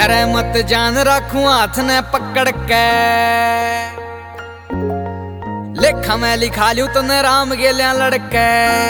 डरे मत जान रखूं हाथ ने पकड़ के, लेखा मैं लिखा लूं तने राम गेलिया लड़के।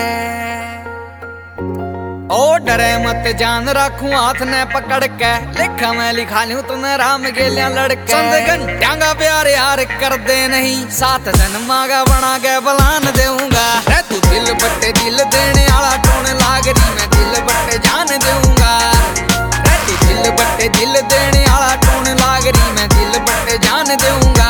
ओ डरे मत जान रखूं हाथ ने पकड़ के, लेखा मैं लिखा लूं तने राम गेलिया लड़के। चंद घंटिया का प्यार यार कर दे नहीं, सात जन्मा का बना के बलान देऊंगा। रे तू दिल बट्टे दिल देने आला टोन लाग रही, मैं दिल बट्टे जान देऊंगा। रे तू दिल बट्टे दिल देने आला टोन लाग रही, मैं दिल बट्टे जान देऊंगा।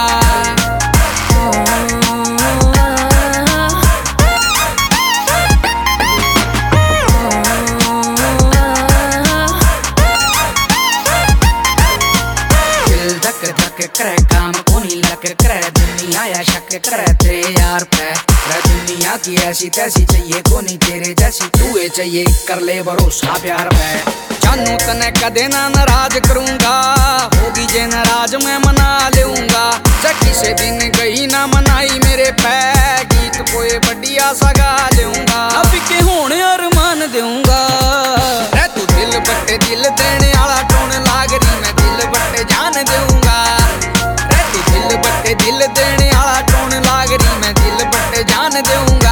करे काम कोनी लक करे दुनिया या शक करे तेरे यार पे। दुनिया की ऐसी तैसी चाहिए कोनी तेरे जैसी, तू ये चाहिए कर ले भरोसा प्यार पे। जानू तने कदे ना नाराज करूंगा, होगी जे नाराज मैं मना लूंगा। चक्की से दिन गई ना मनाई मेरे पे, गीत कोई बढ़िया सा गा लूंगा। अब के होने अरमान दूंगा। रे तू दिल बट्टे दिल देने आला टोन लाग रही, मैं दिल बट्टे जान दूंगा। दिल बट्टे दिल देने आला टोन लाग रही, मैं दिल बट्टे जान दूंगा।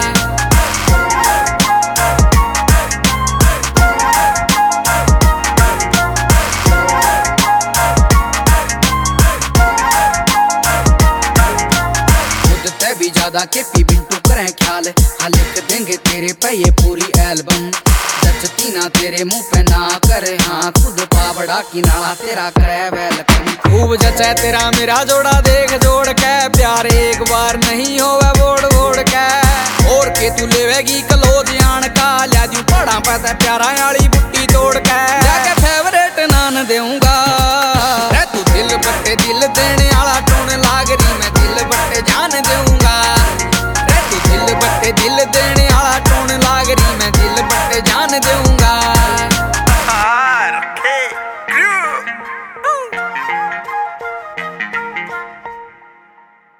खुद ते भी ज्यादा केपी बिंटू करें ख्याल, लिख देंगे तेरे पे ये पूरी एल्बम। जचती ना तेरे मुंह पे ना करे हाँ, खुद पावड़ा की नाला तेरा करे वेलकम। खूब जचा तेरा मेरा जोड़ा देख जोड़ के, प्यार एक बार नहीं होवे बोड़ बोड़ के। और के तू लेवेगी कलो जान का, ल्या दूं पड़ा पैसा प्यारा वाली बुट्टी तोड़ के। जाके फेवरेट नान देऊंगा।